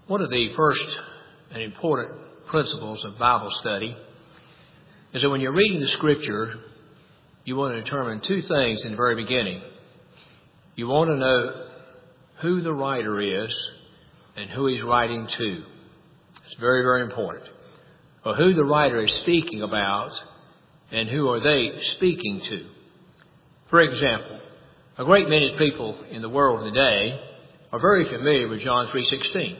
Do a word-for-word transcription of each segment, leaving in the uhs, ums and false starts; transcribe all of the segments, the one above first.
One of the first and important principles of Bible study is that when you're reading the Scripture, you want to determine two things in the very beginning. You want to know who the writer is and who he's writing to. It's very, very important. Or who the writer is speaking about and who are they speaking to. For example, a great many people in the world today are very familiar with John three sixteen.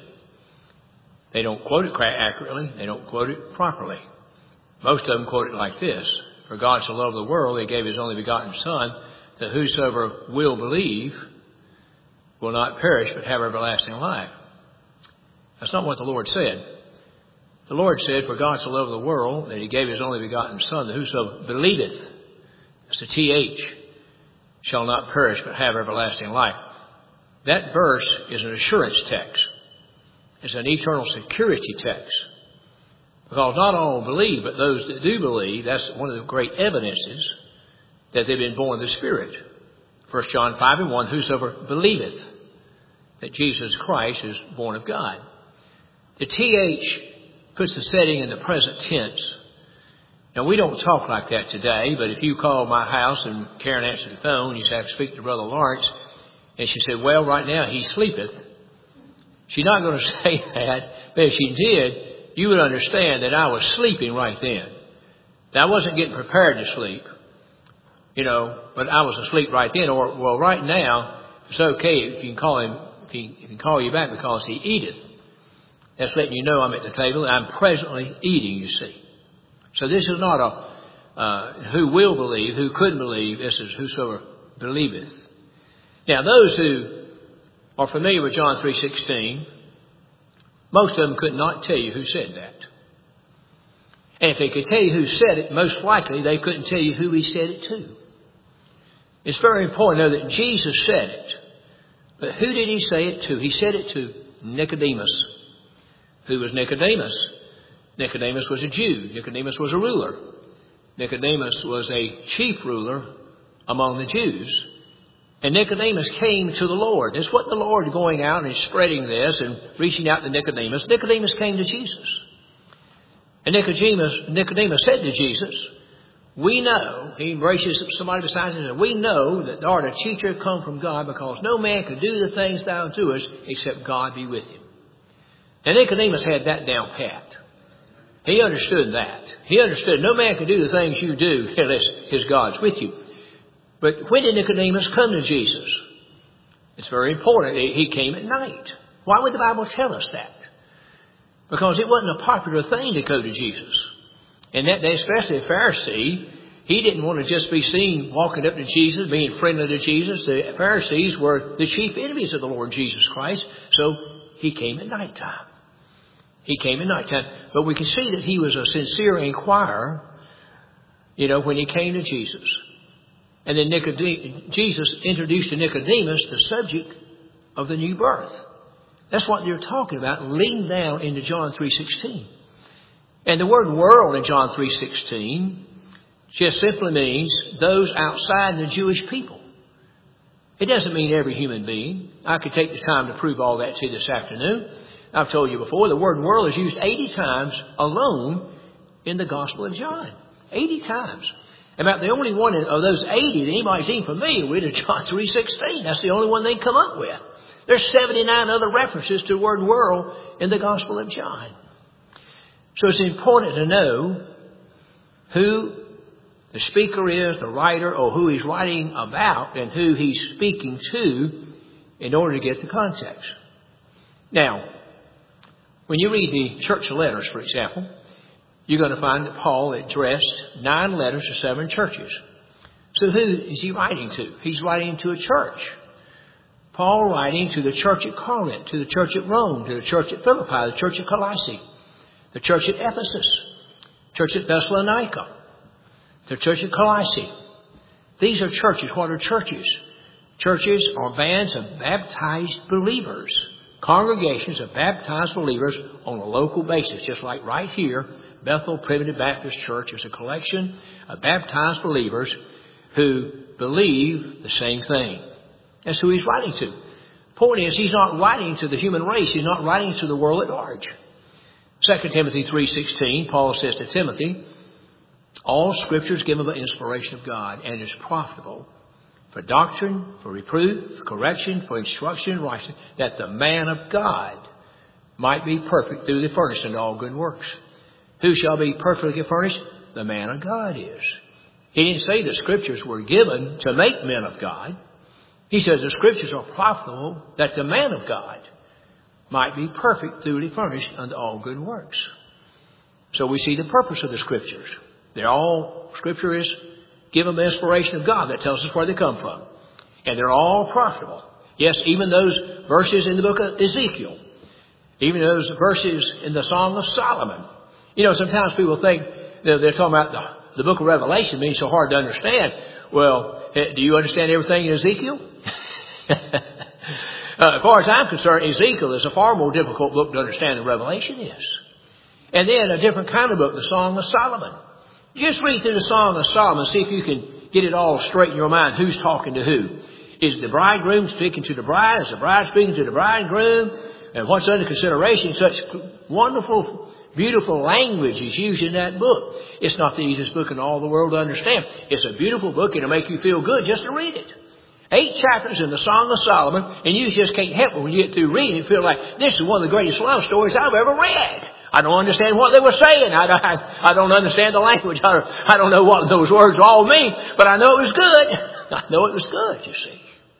They don't quote it accurately. They don't quote it properly. Most of them quote it like this. For God so loved the world, he gave his only begotten Son, that whosoever will believe will not perish but have everlasting life. That's not what the Lord said. The Lord said, for God so loved the world, that he gave his only begotten Son, that whoso believeth, that's the T H, shall not perish but have everlasting life. That verse is an assurance text. It's an eternal security text. Because not all believe, but those that do believe, that's one of the great evidences that they've been born of the Spirit. First John five and one, whosoever believeth that Jesus Christ is born of God. The T H puts the setting in the present tense. Now, we don't talk like that today, but if you call my house and Karen answered the phone, you say, I speak to Brother Lawrence, and she said, well, right now he sleepeth. She's not going to say that, but if she did, you would understand that I was sleeping right then. Now, I wasn't getting prepared to sleep, you know, but I was asleep right then. Or, well, right now, it's okay if you can call him, if he, if he can call you back because he eateth. That's letting you know I'm at the table and I'm presently eating, you see. So this is not a uh, who will believe, who could believe. This is whosoever believeth. Now, those who are familiar with John three sixteen, most of them could not tell you who said that. And if they could tell you who said it, most likely they couldn't tell you who he said it to. It's very important to know that Jesus said it. But who did he say it to? He said it to Nicodemus. Who was Nicodemus? Nicodemus was a Jew. Nicodemus was a ruler. Nicodemus was a chief ruler among the Jews. And Nicodemus came to the Lord. It's what the Lord going out and spreading this and reaching out to Nicodemus. Nicodemus came to Jesus. And Nicodemus, Nicodemus said to Jesus, we know, he embraces somebody beside him, and we know that thou art a teacher come from God, because no man could do the things thou doest except God be with him. And Nicodemus had that down pat. He understood that. He understood no man can do the things you do unless his God's with you. But when did Nicodemus come to Jesus? It's very important. He came at night. Why would the Bible tell us that? Because it wasn't a popular thing to go to Jesus. And that day, especially a Pharisee, he didn't want to just be seen walking up to Jesus, being friendly to Jesus. The Pharisees were the chief enemies of the Lord Jesus Christ. So he came at nighttime. He came at nighttime. But we can see that he was a sincere inquirer, you know, when he came to Jesus. And then Nicodem- Jesus introduced to Nicodemus the subject of the new birth. That's what they're talking about, leading down into John three sixteen. And the word world in John three sixteen just simply means those outside the Jewish people. It doesn't mean every human being. I could take the time to prove all that to you this afternoon. I've told you before, the word world is used eighty times alone in the Gospel of John. eighty times. About the only one of those eighty that anybody's even familiar with is John three sixteen. That's the only one they come up with. There's seventy-nine other references to the word world in the Gospel of John. So it's important to know who the speaker is, the writer, or who he's writing about and who he's speaking to in order to get the context. Now, when you read the church letters, for example, you're going to find that Paul addressed nine letters to seven churches. So who is he writing to? He's writing to a church. Paul writing to the church at Corinth, to the church at Rome, to the church at Philippi, the church at Colossae, the church at Ephesus, church at Thessalonica, the church at Colossae. These are churches. What are churches? Churches are bands of baptized believers, congregations of baptized believers on a local basis, just like right here. Bethel Primitive Baptist Church is a collection of baptized believers who believe the same thing. That's who he's writing to. Point is, he's not writing to the human race. He's not writing to the world at large. Second Timothy three sixteen, Paul says to Timothy, all Scripture is given by inspiration of God and is profitable for doctrine, for reproof, for correction, for instruction in righteousness, that the man of God might be perfect, through the furnished unto all good works. Who shall be perfectly furnished? The man of God is. He didn't say the Scriptures were given to make men of God. He says the Scriptures are profitable that the man of God might be perfect, duly furnished unto all good works. So we see the purpose of the Scriptures. They're all, Scripture is given by inspiration of God. That tells us where they come from. And they're all profitable. Yes, even those verses in the book of Ezekiel. Even those verses in the Song of Solomon. You know, sometimes people think that they're talking about the, the book of Revelation being so hard to understand. Well, do you understand everything in Ezekiel? Uh, as far as I'm concerned, Ezekiel is a far more difficult book to understand than Revelation is. And then a different kind of book, the Song of Solomon. Just read through the Song of Solomon, see if you can get it all straight in your mind. Who's talking to who? Is the bridegroom speaking to the bride? Is the bride speaking to the bridegroom? And what's under consideration? Such wonderful, beautiful language is used in that book. It's not the easiest book in all the world to understand. It's a beautiful book. It'll make you feel good just to read it. Eight chapters in the Song of Solomon, and you just can't help it when you get through reading and feel like this is one of the greatest love stories I've ever read. I don't understand what they were saying. I, I, I don't understand the language. I, I don't know what those words all mean, but I know it was good. I know it was good, you see.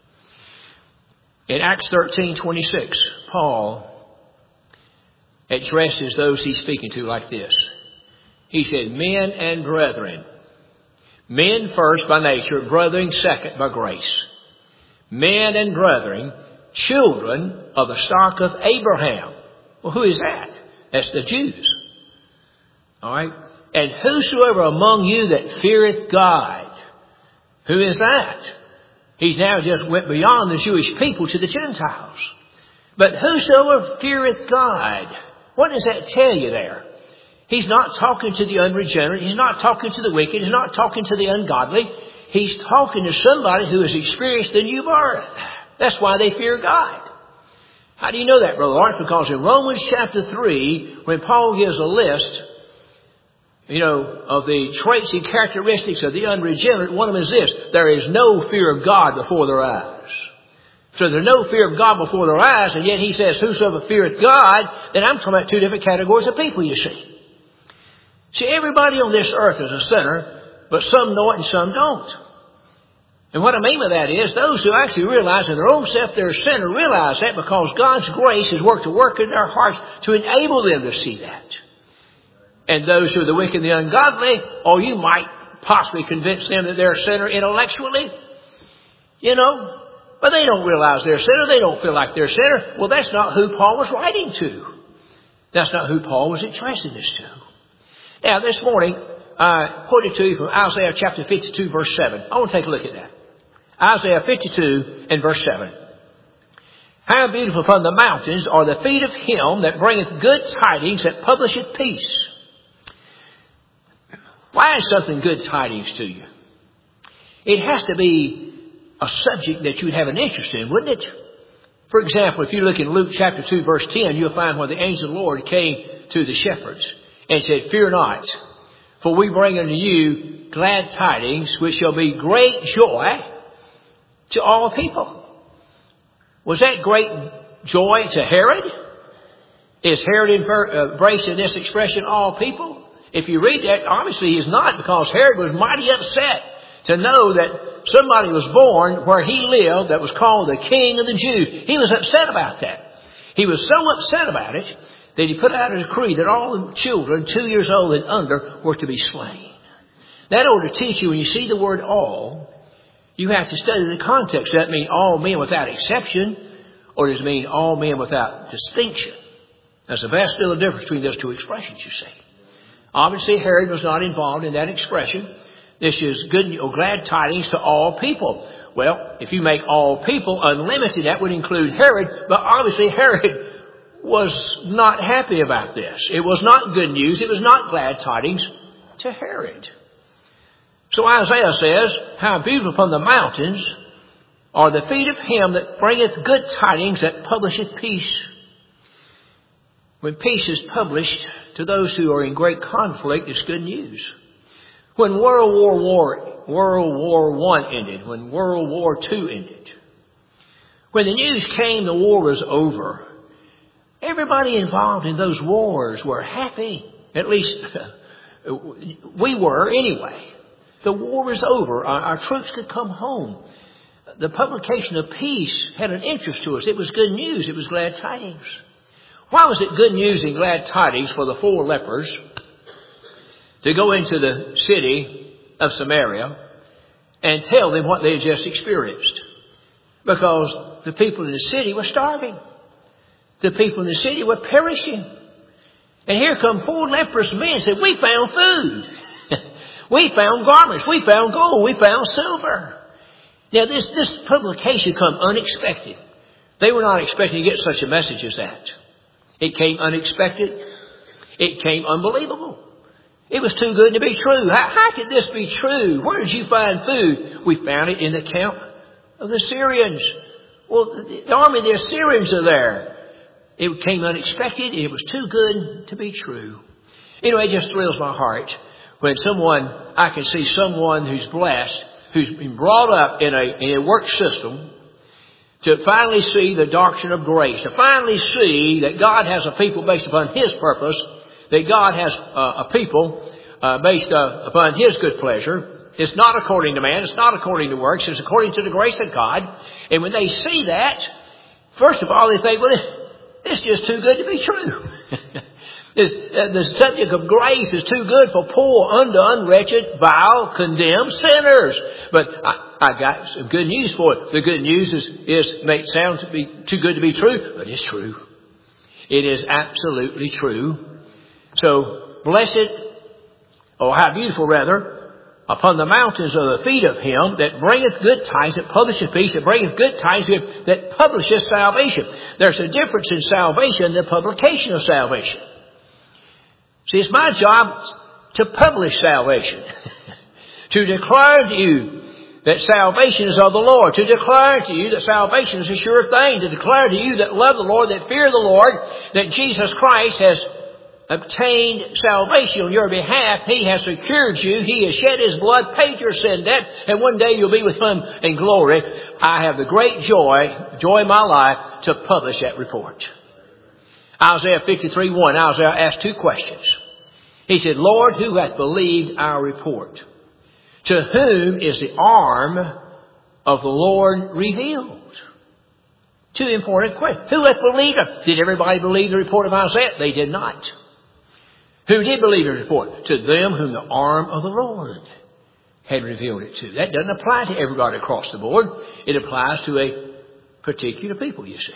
In Acts thirteen twenty-six, Paul addresses those he's speaking to like this. He said, men and brethren. Men first by nature, brethren second by grace. Men and brethren, children of the stock of Abraham. Well, who is that? That's the Jews. All right. And whosoever among you that feareth God. Who is that? He's now just went beyond the Jewish people to the Gentiles. But whosoever feareth God. What does that tell you there? He's not talking to the unregenerate. He's not talking to the wicked. He's not talking to the ungodly. He's talking to somebody who has experienced the new birth. That's why they fear God. How do you know that, Brother Lawrence? Because in Romans chapter three, when Paul gives a list, you know, of the traits and characteristics of the unregenerate, one of them is this. There is no fear of God before their eyes. So there's no fear of God before their eyes, and yet he says, whosoever feareth God, then I'm talking about two different categories of people, you see. See, everybody on this earth is a sinner, but some know it and some don't. And what I mean by that is, those who actually realize in their own self they're a sinner realize that because God's grace has worked to work in their hearts to enable them to see that. And those who are the wicked and the ungodly, or you might possibly convince them that they're a sinner intellectually, you know, but they don't realize they're a sinner. They don't feel like they're a sinner. Well, that's not who Paul was writing to. That's not who Paul was addressing this to. Now, this morning, I quoted to you from Isaiah chapter fifty-two, verse seven. I want to take a look at that. Isaiah fifty-two and verse seven. How beautiful upon the mountains are the feet of him that bringeth good tidings, that publisheth peace. Why is something good tidings to you? It has to be a subject that you'd have an interest in, wouldn't it? For example, if you look in Luke chapter two, verse ten, you'll find where the angel of the Lord came to the shepherds and said, fear not, for we bring unto you glad tidings, which shall be great joy to all people. Was that great joy to Herod? Is Herod embracing this expression, all people? If you read that, obviously he's not, because Herod was mighty upset to know that somebody was born where he lived that was called the King of the Jews. He was upset about that. He was so upset about it that he put out a decree that all the children two years old and under were to be slain. That ought to teach you, when you see the word all, you have to study the context. Does that mean all men without exception, or does it mean all men without distinction? There's a vast deal of difference between those two expressions, you see. Obviously, Herod was not involved in that expression. This is good or glad tidings to all people. Well, if you make all people unlimited, that would include Herod, but obviously Herod was not happy about this. It was not good news. It was not glad tidings to Herod. So Isaiah says, how beautiful upon the mountains are the feet of him that bringeth good tidings, that publisheth peace. When peace is published to those who are in great conflict, it's good news. When World War War, World War One ended, when World War Two ended, when the news came the war was over, everybody involved in those wars were happy. At least we were anyway. The war was over. Our, our troops could come home. The publication of peace had an interest to us. It was good news. It was glad tidings. Why was it good news and glad tidings for the four lepers to go into the city of Samaria and tell them what they had just experienced? Because the people in the city were starving. The people in the city were perishing. And here come four leprous men and said, we found food. We found garments. We found gold. We found silver. Now this, this publication come unexpected. They were not expecting to get such a message as that. It came unexpected. It came unbelievable. It was too good to be true. How, how could this be true? Where did you find food? We found it in the camp of the Syrians. Well, the army of the Assyrians are there. It came unexpected. It was too good to be true. Anyway, it just thrills my heart when someone, I can see someone who's blessed, who's been brought up in a, in a work system, to finally see the doctrine of grace, to finally see that God has a people based upon His purpose, that God has uh, a people uh, based uh, upon His good pleasure. It's not according to man. It's not according to works. It's according to the grace of God. And when they see that, first of all, they think, well, this, this is just too good to be true. this, uh, the subject of grace is too good for poor, undone, wretched, vile, condemned sinners. But I, I got some good news for it. The good news is, is may sound to be too good to be true, but it's true. It is absolutely true. So, blessed, or how beautiful rather, upon the mountains are the feet of him that bringeth good tidings, that publisheth peace, that bringeth good tidings, that publisheth salvation. There's a difference in salvation and the publication of salvation. See, it's my job to publish salvation. To declare to you that salvation is of the Lord. To declare to you that salvation is a sure thing. To declare to you that love the Lord, that fear the Lord, that Jesus Christ has obtained salvation on your behalf. He has secured you. He has shed His blood, paid your sin debt, and one day you'll be with Him in glory. I have the great joy, joy of my life, to publish that report. Isaiah fifty-three one, Isaiah asked two questions. He said, Lord, who hath believed our report? To whom is the arm of the Lord revealed? Two important questions. Who hath believed it? Did everybody believe the report of Isaiah? They did not. Who did believe the report? To them whom the arm of the Lord had revealed it to. That doesn't apply to everybody across the board. It applies to a particular people, you see.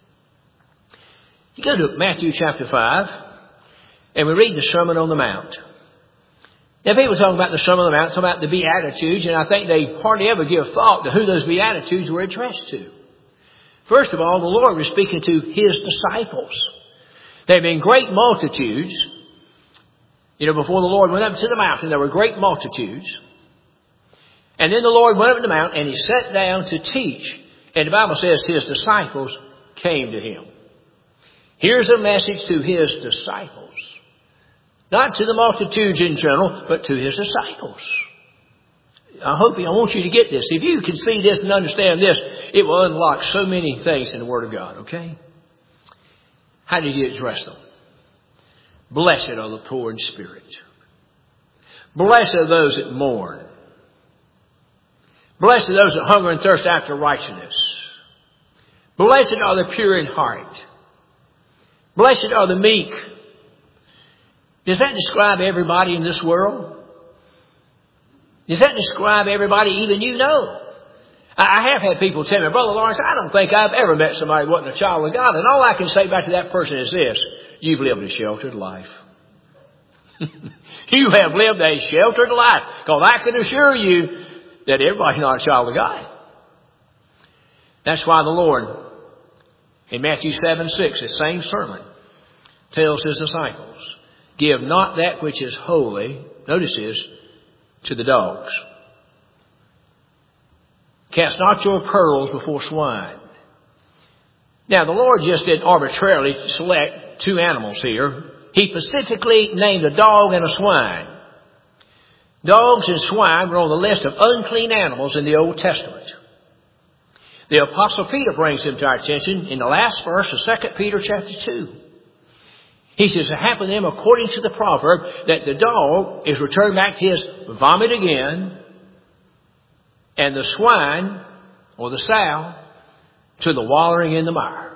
You go to Matthew chapter five, and we read the Sermon on the Mount. Now, people talk about the Sermon on the Mount, talk about the Beatitudes, and I think they hardly ever give thought to who those Beatitudes were addressed to. First of all, the Lord was speaking to His disciples. There have been great multitudes. You know, before the Lord went up to the mountain, there were great multitudes. And then the Lord went up to the mountain and He sat down to teach. And the Bible says His disciples came to Him. Here's a message to His disciples. Not to the multitudes in general, but to His disciples. I hope, I want you to get this. If you can see this and understand this, it will unlock so many things in the Word of God, okay? How did He address them? Blessed are the poor in spirit. Blessed are those that mourn. Blessed are those that hunger and thirst after righteousness. Blessed are the pure in heart. Blessed are the meek. Does that describe everybody in this world? Does that describe everybody even you know? I have had people tell me, Brother Lawrence, I don't think I've ever met somebody who wasn't a child of God. And all I can say back to that person is this: you've lived a sheltered life. You have lived a sheltered life. Because I can assure you that everybody's not a child of God. That's why the Lord, in Matthew seven six, the same sermon, tells His disciples, give not that which is holy, notice this, to the dogs. Cast not your pearls before swine. Now, the Lord just didn't arbitrarily select two animals here. He specifically named a dog and a swine. Dogs and swine were on the list of unclean animals in the Old Testament. The Apostle Peter brings them to our attention in the last verse of Second Peter chapter two. He says, it happened to them according to the proverb that the dog is returned back to his vomit again, and the swine, or the sow, to the wallowing in the mire.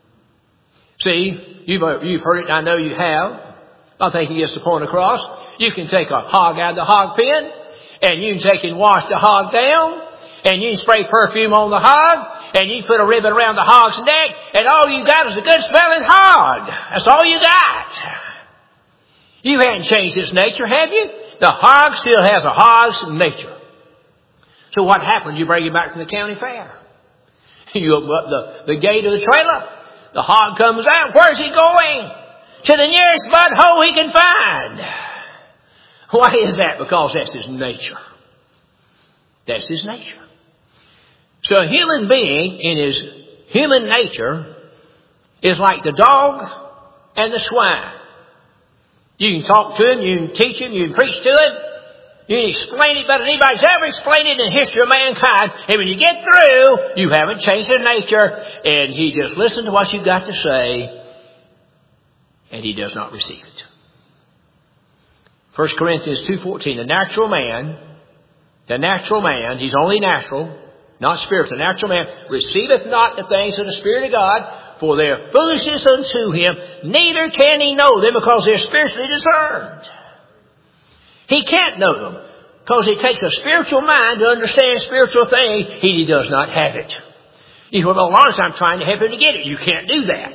See, you've, you've heard it, I know you have. I think he gets the point across. You can take a hog out of the hog pen, and you can take and wash the hog down, and you can spray perfume on the hog, and you can put a ribbon around the hog's neck, and all you got is a good smelling hog. That's all you got. You haven't changed its nature, have you? The hog still has a hog's nature. So what happens? You bring him back from the county fair. You open up the, the gate of the trailer. The hog comes out. Where's he going? To the nearest mud hole he can find. Why is that? Because that's his nature. That's his nature. So a human being in his human nature is like the dog and the swine. You can talk to him, you can teach him, you can preach to him, you can explain it better than anybody's ever explained it in the history of mankind. And when you get through, you haven't changed his nature, and he just listens to what you've got to say, and he does not receive it. First Corinthians two fourteen, the natural man, the natural man, he's only natural, not spiritual, the natural man, receiveth not the things of the Spirit of God, for they are foolishness unto him, neither can he know them because they're spiritually discerned. He can't know them because it takes a spiritual mind to understand spiritual things. He does not have it. You say, well, Lawrence, I'm trying to help him to get it. You can't do that.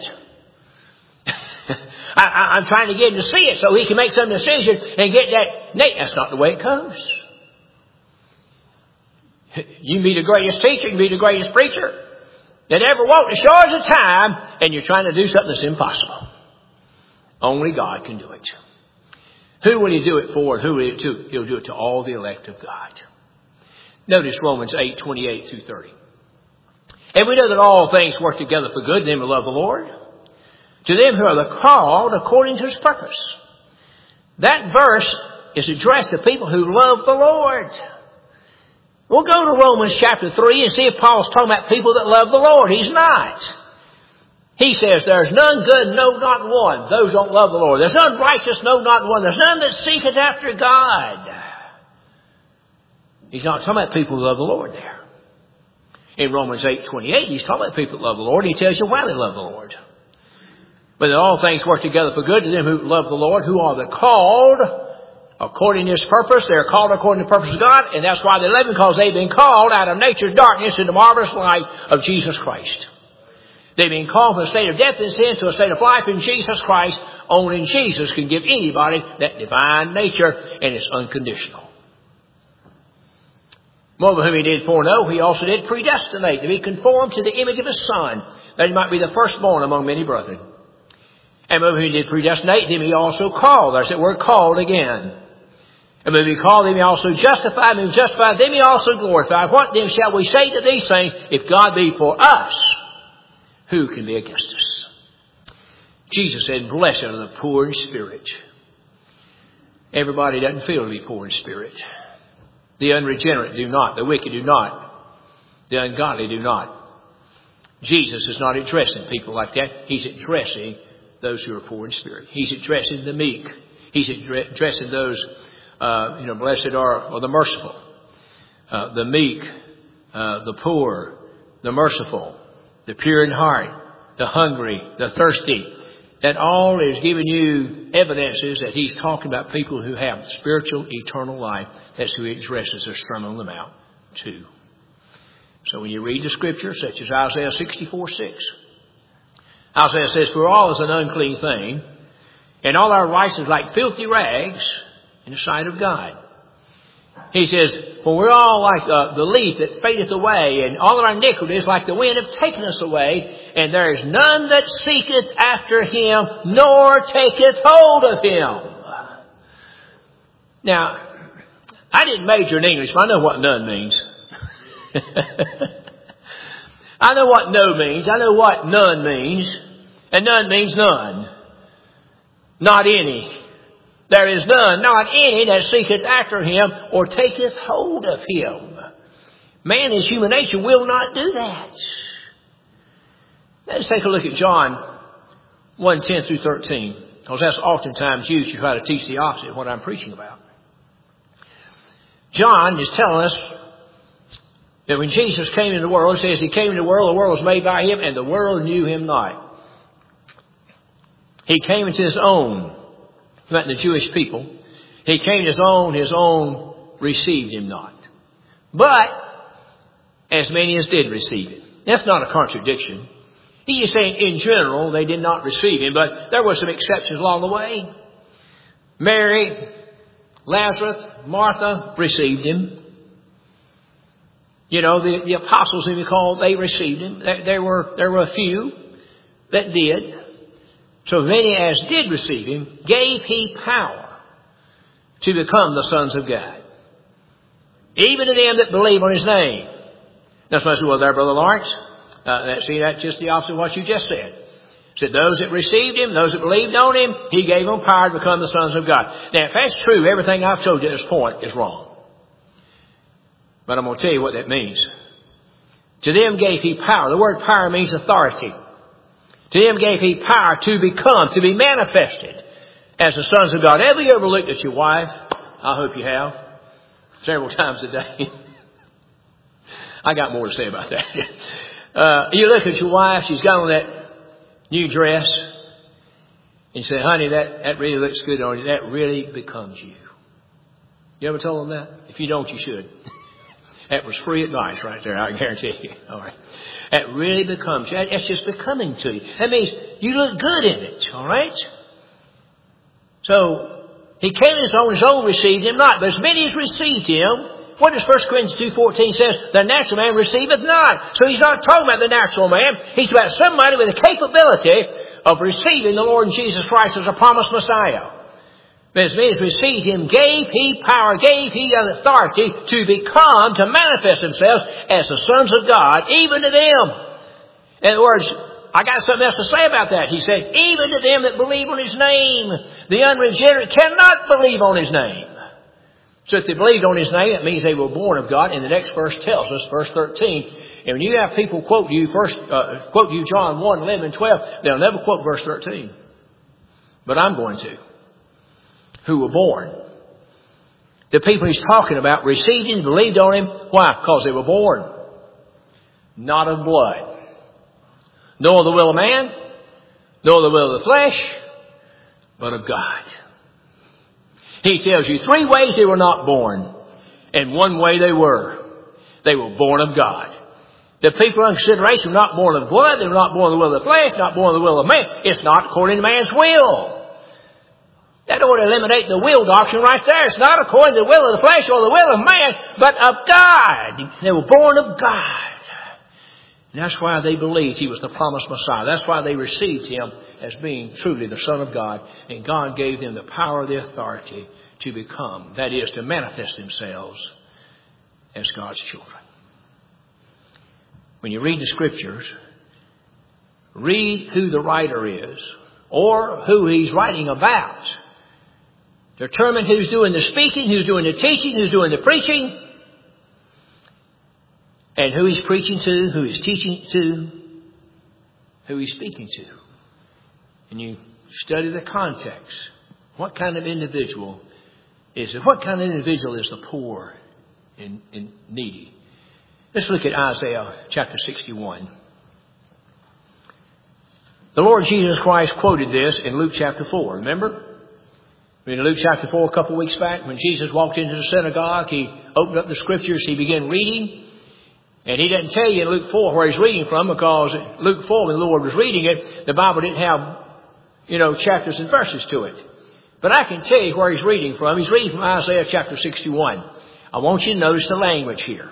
I, I, I'm trying to get him to see it so he can make some decision and get that. Nay, that's not the way it comes. You can be the greatest teacher, you can be the greatest preacher that ever walked the shores of time, and you're trying to do something that's impossible. Only God can do it. Who will he do it for, and who will he do it to? He'll do it to all the elect of God. Notice Romans eight, twenty-eight through thirty. And we know that all things work together for good to them who love the Lord, to them who are the called according to his purpose. That verse is addressed to people who love the Lord. We'll go to Romans chapter three and see if Paul's talking about people that love the Lord. He's not. He says, there's none good, no, not one. Those don't love the Lord. There's none righteous, no, not one. There's none that seeketh after God. He's not talking about people who love the Lord there. In Romans eight, twenty-eight, he's talking about people that love the Lord. He tells you why they love the Lord. But that all things work together for good to them who love the Lord, who are the called according to his purpose. They're called according to the purpose of God, and that's why they live, because they've been called out of nature's darkness into the marvelous light of Jesus Christ. They've been called from a state of death and sin to a state of life in Jesus Christ. Only Jesus can give anybody that divine nature, and it's unconditional. Moreover, whom he did foreknow, he also did predestinate to be conformed to the image of his Son, that he might be the firstborn among many brethren. And moreover, whom he did predestinate, them he also called. There's that word called again. And when we call them, he also justified. And justified them, he also glorified. What then shall we say to these things? If God be for us, who can be against us? Jesus said, blessed are the poor in spirit. Everybody doesn't feel to be poor in spirit. The unregenerate do not. The wicked do not. The ungodly do not. Jesus is not addressing people like that. He's addressing those who are poor in spirit. He's addressing the meek. He's addressing those, uh, you know, blessed are, are the merciful, uh, the meek, uh, the poor, the merciful, the pure in heart, the hungry, the thirsty. That all is giving you evidences that he's talking about people who have spiritual, eternal life. That's who he addresses their Sermon on the Mount to. So when you read the scripture, such as Isaiah sixty-four six, Isaiah says, for all is an unclean thing, and all our righteousness like filthy rags in the sight of God. He says, for we're all like uh, the leaf that fadeth away, and all of our iniquities like the wind have taken us away, and there is none that seeketh after him, nor taketh hold of him. Now, I didn't major in English, but I know what none means. I know what no means. I know what none means. And none means none. Not any. There is none, not any, that seeketh after him or taketh hold of him. Man, his human nature, will not do that. Let's take a look at John one, ten through thirteen. Because that's oftentimes used to try to teach the opposite of what I'm preaching about. John is telling us that when Jesus came into the world, it says he came into the world, the world was made by him, and the world knew him not. He came into his own, about the Jewish people. He came to his own, his own received him not. But, as many as did receive him. That's not a contradiction. He is saying in general they did not receive him, but there were some exceptions along the way. Mary, Lazarus, Martha received him. You know, the, the apostles, if you call, they received him. There, there were there were a few that did. So many as did receive him, gave he power to become the sons of God. Even to them that believe on his name. That's what I said, well, there, Brother Lawrence. Uh, that, see, that's just the opposite of what you just said. Said those that received him, those that believed on him, he gave them power to become the sons of God. Now, if that's true, everything I've told you at this point is wrong. But I'm going to tell you what that means. To them gave he power. The word power means authority. To them gave he power to become, to be manifested as the sons of God. Have you ever looked at your wife? I hope you have. Several times a day. I got more to say about that. Uh, you look at your wife, she's got on that new dress, and you say, honey, that, that really looks good on you. That really becomes you. You ever told them that? If you don't, you should. That was free advice right there, I guarantee you. All right. That really becomes you. That's just becoming to you. That means you look good in it. All right? So, he came to his own, his own received him not. But as many as received him, what does First Corinthians two fourteen says? The natural man receiveth not. So he's not talking about the natural man. He's about somebody with the capability of receiving the Lord Jesus Christ as a promised Messiah. But as many as received him, gave he power, gave he authority to become, to manifest themselves as the sons of God, even to them. In other words, I got something else to say about that. He said, even to them that believe on his name. The unregenerate cannot believe on his name. So if they believed on his name, that means they were born of God. And the next verse tells us, verse thirteen, and when you have people quote you first, uh, quote you John one, eleven, and twelve, they'll never quote verse thirteen. But I'm going to. Who were born. The people he's talking about received him, believed on him. Why? Because they were born. Not of blood. Nor the will of man, nor the will of the flesh, but of God. He tells you three ways they were not born, and one way they were. They were born of God. The people under consideration were not born of blood, they were not born of the will of the flesh, not born of the will of man. It's not according to man's will. That ought to eliminate the will doctrine right there. It's not according to the will of the flesh or the will of man, but of God. They were born of God. And that's why they believed he was the promised Messiah. That's why they received him as being truly the Son of God. And God gave them the power, the authority to become. That is, to manifest themselves as God's children. When you read the Scriptures, read who the writer is or who he's writing about. Determine who's doing the speaking, who's doing the teaching, who's doing the preaching, and who he's preaching to, who he's teaching to, who he's speaking to. And you study the context. What kind of individual is it? What kind of individual is the poor and, and needy? Let's look at Isaiah chapter sixty-one. The Lord Jesus Christ quoted this in Luke chapter four. Remember? In Luke chapter four, a couple of weeks back, when Jesus walked into the synagogue, he opened up the Scriptures, he began reading. And he doesn't tell you in Luke four where he's reading from, because Luke four, when the Lord was reading it, the Bible didn't have, you know, chapters and verses to it. But I can tell you where he's reading from. He's reading from Isaiah chapter sixty-one. I want you to notice the language here.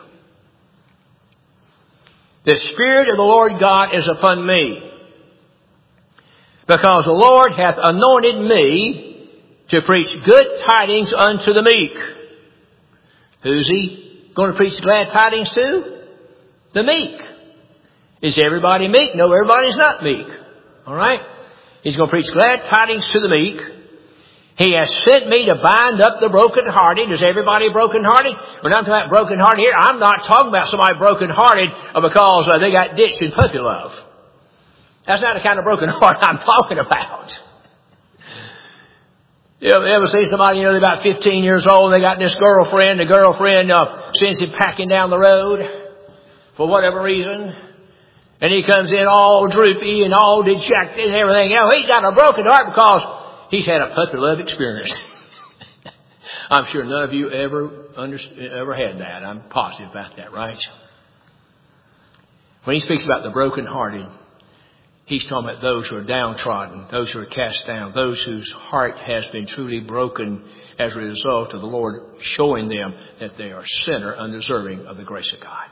The Spirit of the Lord God is upon me, because the Lord hath anointed me to preach good tidings unto the meek. Who's he going to preach glad tidings to? the meek. Is everybody meek? No, everybody's not meek. All right? He's going to preach glad tidings to the meek. He has sent me to bind up the brokenhearted. Is everybody brokenhearted? When I'm talking about brokenhearted here, I'm not talking about somebody brokenhearted because uh, they got ditched in puppy love. That's not the kind of broken heart I'm talking about. You ever, ever see somebody, you know, they're about fifteen years old, they got this girlfriend, the girlfriend uh, sends him packing down the road for whatever reason. And he comes in all droopy and all dejected and everything. You know, he's got a broken heart because he's had a puppy love experience. I'm sure none of you ever understood, ever had that. I'm positive about that, right? When he speaks about the brokenhearted, he's talking about those who are downtrodden, those who are cast down, those whose heart has been truly broken as a result of the Lord showing them that they are sinner, undeserving of the grace of God.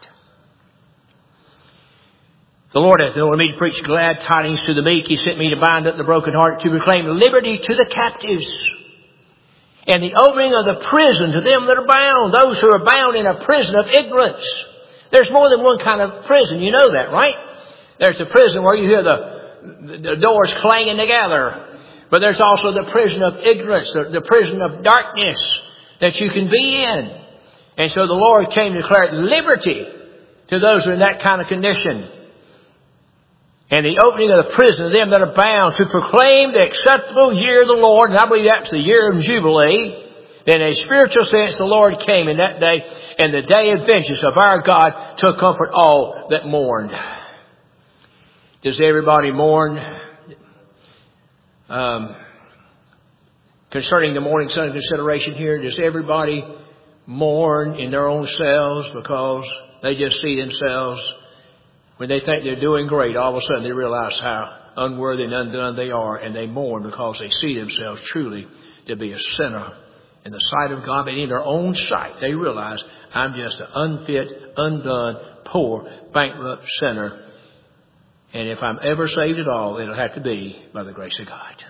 The Lord hath anointed me to preach glad tidings to the meek. He sent me to bind up the brokenhearted, to proclaim liberty to the captives, and the opening of the prison to them that are bound, those who are bound in a prison of ignorance. There's more than one kind of prison. You know that, right? There's the prison where you hear the, the doors clanging together. But there's also the prison of ignorance, the, the prison of darkness that you can be in. And so the Lord came to declare liberty to those who are in that kind of condition. And the opening of the prison of them that are bound, to proclaim the acceptable year of the Lord. And I believe that's the year of Jubilee. In a spiritual sense, the Lord came in that day, and the day of vengeance of our God to comfort all that mourned. Does everybody mourn? Um, concerning the mourning Sunday consideration here, does everybody mourn in their own selves because they just see themselves, when they think they're doing great, all of a sudden they realize how unworthy and undone they are, and they mourn because they see themselves truly to be a sinner in the sight of God, but in their own sight they realize, I'm just an unfit, undone, poor, bankrupt sinner. And if I'm ever saved at all, it'll have to be by the grace of God.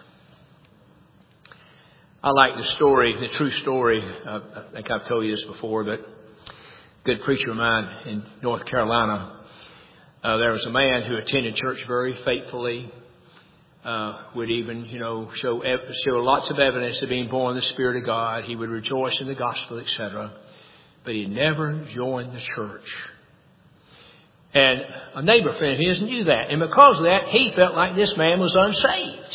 I like the story, the true story. I, I think I've told you this before, but a good preacher of mine in North Carolina, uh, there was a man who attended church very faithfully, uh, would even, you know, show, show lots of evidence of being born of the Spirit of God. He would rejoice in the gospel, et cetera. But he never joined the church. And a neighbor friend of his knew that. And because of that, he felt like this man was unsaved.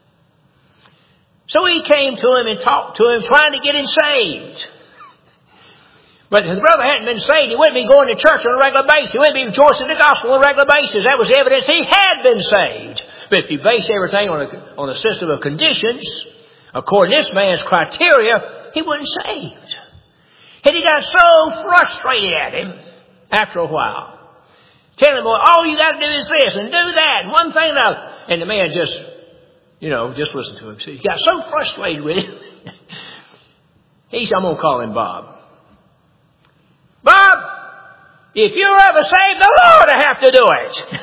So he came to him and talked to him, trying to get him saved. But if the brother hadn't been saved, he wouldn't be going to church on a regular basis. He wouldn't be rejoicing in the gospel on a regular basis. That was evidence he had been saved. But if you base everything on a, on a system of conditions, according to this man's criteria, he wasn't saved. And he got so frustrated at him after a while. Telling him, well, all you got to do is this and do that, and one thing and another. And the man just, you know, just listened to him. So he got so frustrated with him. He said, I'm going to call him Bob. Bob, if you're ever saved, the Lord will have to do it.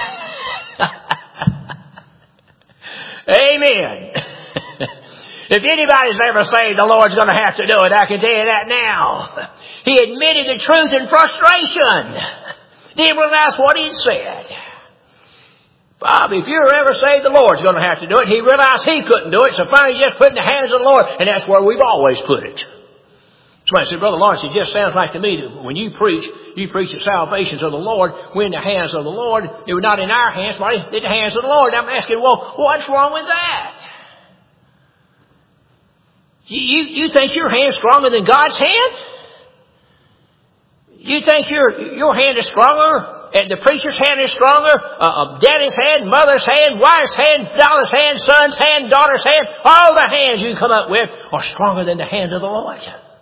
Amen. If anybody's ever saved, the Lord's going to have to do it. I can tell you that now. He admitted the truth in frustration. Didn't realize what he said. Bob, if you're ever saved, the Lord's going to have to do it. He realized he couldn't do it, so finally he just put it in the hands of the Lord, and that's where we've always put it. Somebody said, Brother Lawrence, it just sounds like to me that when you preach, you preach the salvations of the Lord. We're in the hands of the Lord. It was not in our hands, but in the hands of the Lord. I'm asking, well, what's wrong with that? You, you, you think your hand's stronger than God's hand? You think your your hand is stronger, and the preacher's hand is stronger, uh, daddy's hand, mother's hand, wife's hand, daughter's hand, son's hand, daughter's hand, all the hands you come up with are stronger than the hand of the Lord?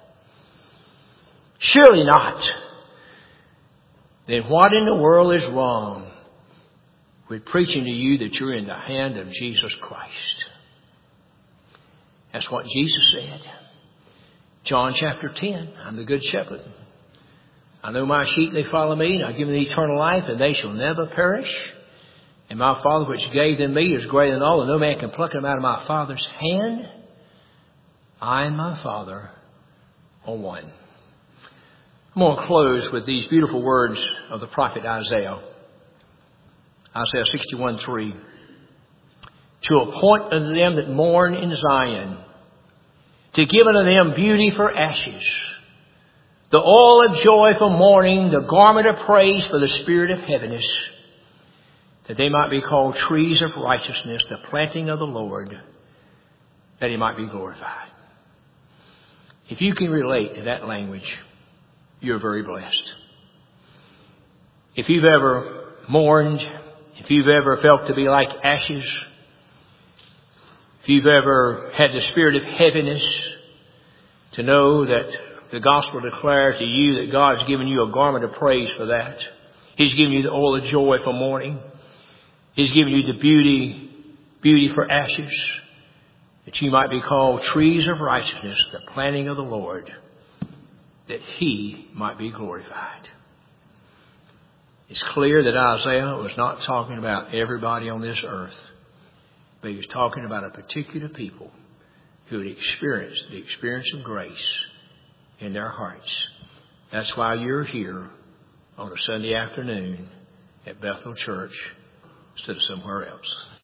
Surely not. Then what in the world is wrong with preaching to you that you're in the hand of Jesus Christ? That's what Jesus said. John chapter ten, I'm the good shepherd. I know my sheep, they follow me, and I give them eternal life, and they shall never perish. And my Father which gave them me is greater than all, and no man can pluck them out of my Father's hand. I and my Father are one. I'm going to close with these beautiful words of the prophet Isaiah. Isaiah sixty-one three. To appoint unto them that mourn in Zion, to give unto them beauty for ashes, the oil of joy for mourning, the garment of praise for the spirit of heaviness, that they might be called trees of righteousness, the planting of the Lord, that he might be glorified. If you can relate to that language, you're very blessed. If you've ever mourned, if you've ever felt to be like ashes, if you've ever had the spirit of heaviness, to know that the gospel declares to you that God's given you a garment of praise for that. He's given you the oil of joy for mourning. He's given you the beauty, beauty for ashes, that you might be called trees of righteousness, the planting of the Lord, that he might be glorified. It's clear that Isaiah was not talking about everybody on this earth, but he was talking about a particular people who had experienced the experience of grace in their hearts. That's why you're here on a Sunday afternoon at Bethel Church instead of somewhere else.